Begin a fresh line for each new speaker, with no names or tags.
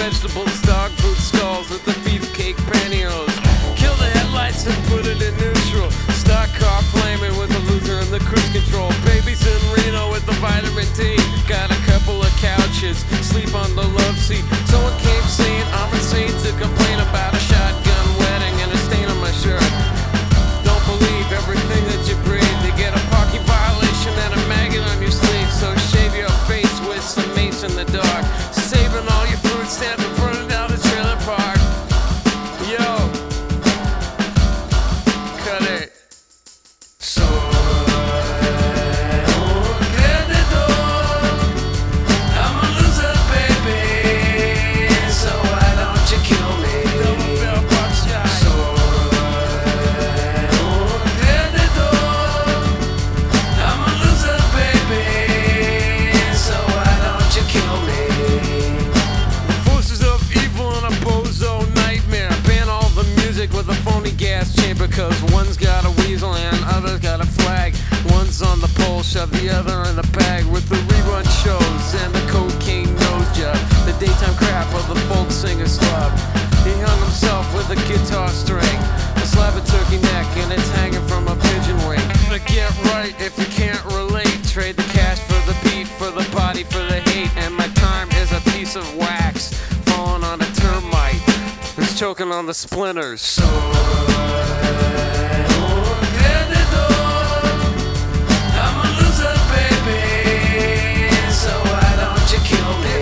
vegetables, dog food skulls with the beefcake pantyhose. Kill the headlights and put it in neutral. Stock car flaming with the loser in the cruise control. Babies in Reno with the vitamin D. Got a couple of couches, sleep on the love seat. Someone came saying I'm insane to complain about a shotgun wedding and a stain on my shirt. Don't believe everything that you breathe. You get a parking violation and a maggot on your sleeve. So shave your face with some mace in the dark. Saving all your food stamps and burning down the trailer park. Yo, cut it. With a phony gas chamber, cause one's got a weasel and other's got a flag. One's on the pole, shove the other in the bag. With the rerun shows and the cocaine nose job, the daytime crap of the folk singer slub. He hung himself with a guitar string, a slab of turkey neck, and it's hanging from a pigeon wing. But get right if you can't relate. Trade the cash for the beat, for the body, for the hate. And my time is a piece of wax falling on a termite who's choking on the splinters. I'm a loser, baby, so why don't you kill me?